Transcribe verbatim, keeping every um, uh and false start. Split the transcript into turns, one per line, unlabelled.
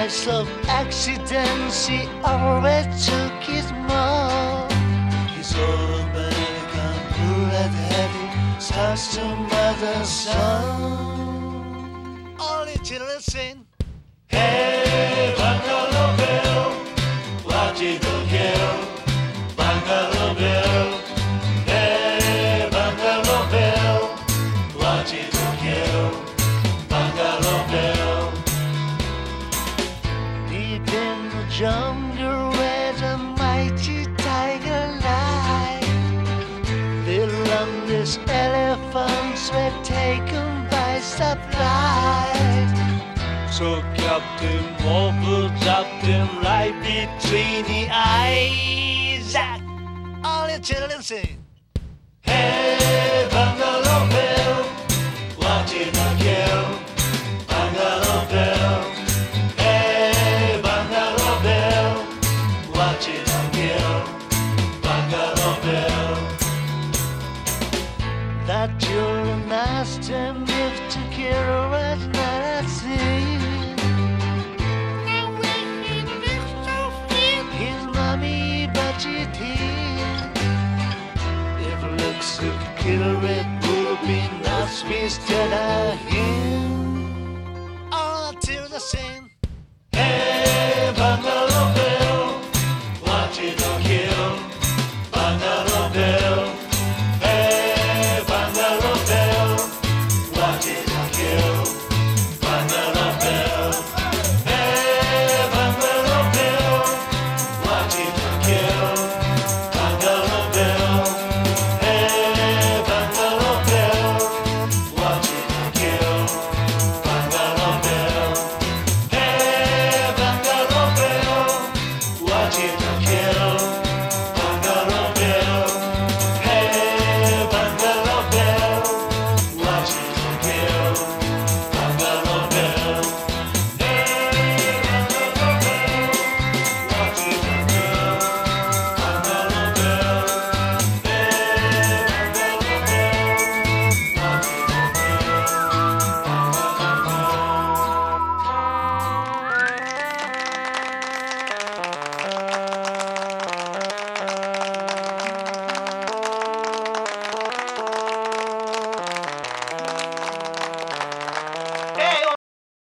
price of accidents, he always took his more. His old American bullet-headed starts to mother son. Only children sing. Hey, Bungalow Bill, what you don't kill, Bungalow Bill. Hey, Bungalow Bill, what you don't kill, Bungalow Bill. Deep in the jungle where the mighty tiger lies, little youngest elephants were taken by surprise. So Captain Marvel dropped him right between the eyes. All the children sing. Hey, Bungalow Bill, what you don't kill, Bungalow Bill. Hey, Bungalow Bill, what you don't kill, Bungalow Bill. That your master lived to kill was not a sin. If looks could kill it, would be not instead of him. All to the same.